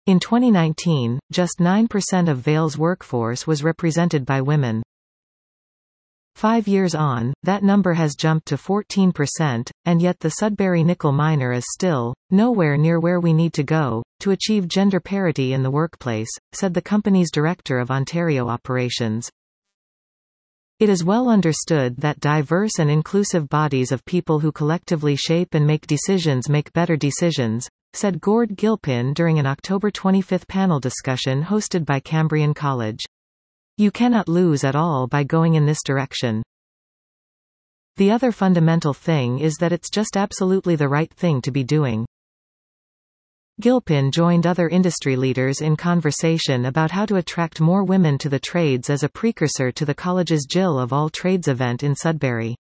In 2019, just 9% of Vale's workforce was represented by women. 5 years on, that number has jumped to 14%, and yet the Sudbury nickel miner is still nowhere near where we need to go to achieve gender parity in the workplace, said the company's Director of Ontario Operations. It is well understood that diverse and inclusive bodies of people who collectively shape and make decisions make better decisions, said Gord Gilpin during an October 25 panel discussion hosted by Cambrian College. You cannot lose at all by going in this direction. The other fundamental thing is that it's just absolutely the right thing to be doing. Gilpin joined other industry leaders in conversation about how to attract more women to the trades as a precursor to the college's Jill of All Trades event in Sudbury.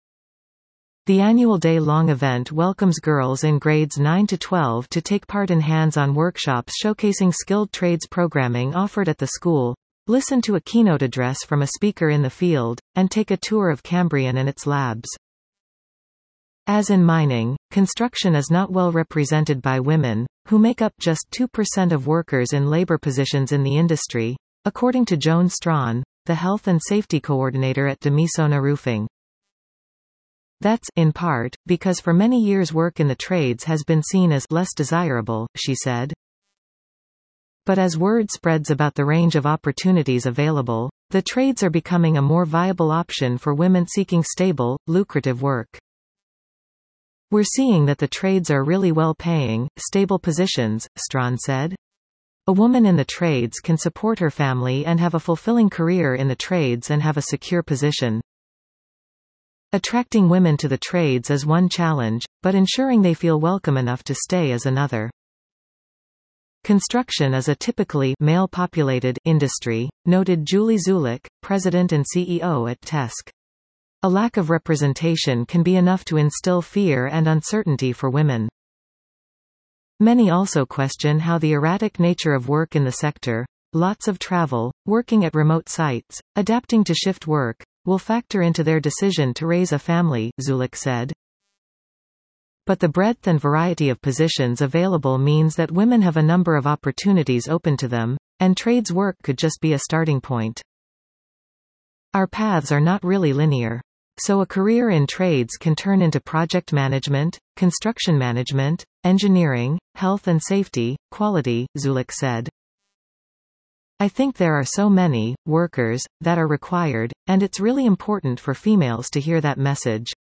The annual day-long event welcomes girls in grades 9 to 12 to take part in hands-on workshops showcasing skilled trades programming offered at the school, listen to a keynote address from a speaker in the field, and take a tour of Cambrian and its labs. As in mining, construction is not well represented by women, who make up just 2% of workers in labor positions in the industry, according to Joan Strawn, the Health and Safety Coordinator at Demisona Roofing. That's, in part, because for many years work in the trades has been seen as less desirable, she said. But as word spreads about the range of opportunities available, the trades are becoming a more viable option for women seeking stable, lucrative work. We're seeing that the trades are really well-paying, stable positions, Strawn said. A woman in the trades can support her family and have a fulfilling career in the trades and have a secure position. Attracting women to the trades is one challenge, but ensuring they feel welcome enough to stay is another. Construction is a typically male-populated industry, noted Julie Zulik, president and CEO at TESC. A lack of representation can be enough to instill fear and uncertainty for women. Many also question how the erratic nature of work in the sector, lots of travel, working at remote sites, adapting to shift work, will factor into their decision to raise a family, Zulik said. But the breadth and variety of positions available means that women have a number of opportunities open to them, and trades work could just be a starting point. Our paths are not really linear. So a career in trades can turn into project management, construction management, engineering, health and safety, quality, Zulik said. I think there are so many workers that are required, and it's really important for females to hear that message.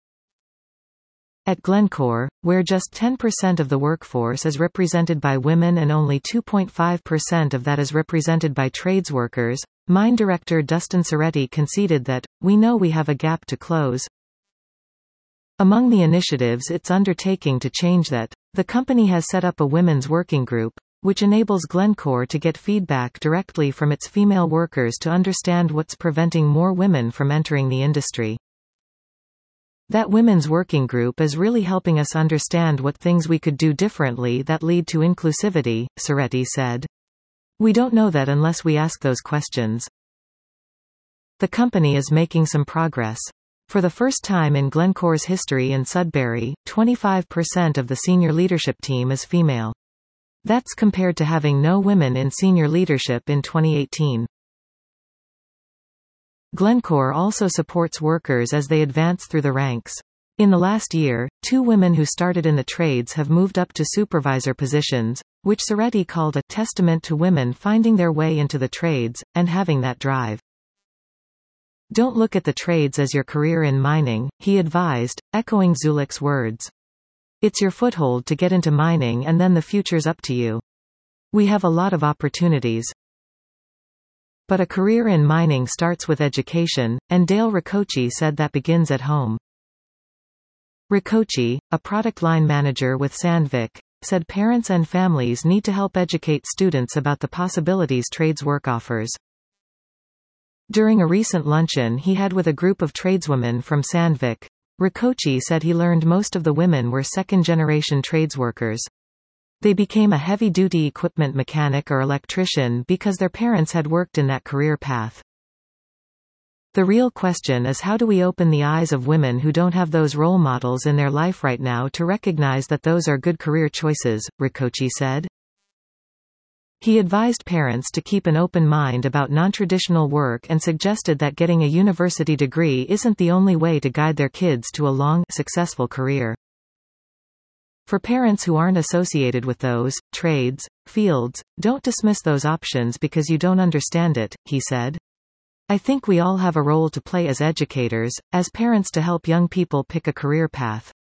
At Glencore, where just 10% of the workforce is represented by women and only 2.5% of that is represented by trades workers, mine director Dustin Soretti conceded that, "We know we have a gap to close." Among the initiatives it's undertaking to change that, the company has set up a women's working group, which enables Glencore to get feedback directly from its female workers to understand what's preventing more women from entering the industry. That women's working group is really helping us understand what things we could do differently that lead to inclusivity, Soretti said. We don't know that unless we ask those questions. The company is making some progress. For the first time in Glencore's history in Sudbury, 25% of the senior leadership team is female. That's compared to having no women in senior leadership in 2018. Glencore also supports workers as they advance through the ranks. In the last year, 2 women who started in the trades have moved up to supervisor positions, which Soretti called a testament to women finding their way into the trades, and having that drive. Don't look at the trades as your career in mining, he advised, echoing Zulik's words. It's your foothold to get into mining and then the future's up to you. We have a lot of opportunities. But a career in mining starts with education, and Dale Ricochi said that begins at home. Ricochi, a product line manager with Sandvik, said parents and families need to help educate students about the possibilities trades work offers. During a recent luncheon he had with a group of tradeswomen from Sandvik, Ricochi said he learned most of the women were second-generation tradesworkers. They became a heavy-duty equipment mechanic or electrician because their parents had worked in that career path. The real question is how do we open the eyes of women who don't have those role models in their life right now to recognize that those are good career choices, Ricochi said. He advised parents to keep an open mind about non-traditional work and suggested that getting a university degree isn't the only way to guide their kids to a long, successful career. For parents who aren't associated with those fields, don't dismiss those options because you don't understand it, he said. I think we all have a role to play as educators, as parents to help young people pick a career path.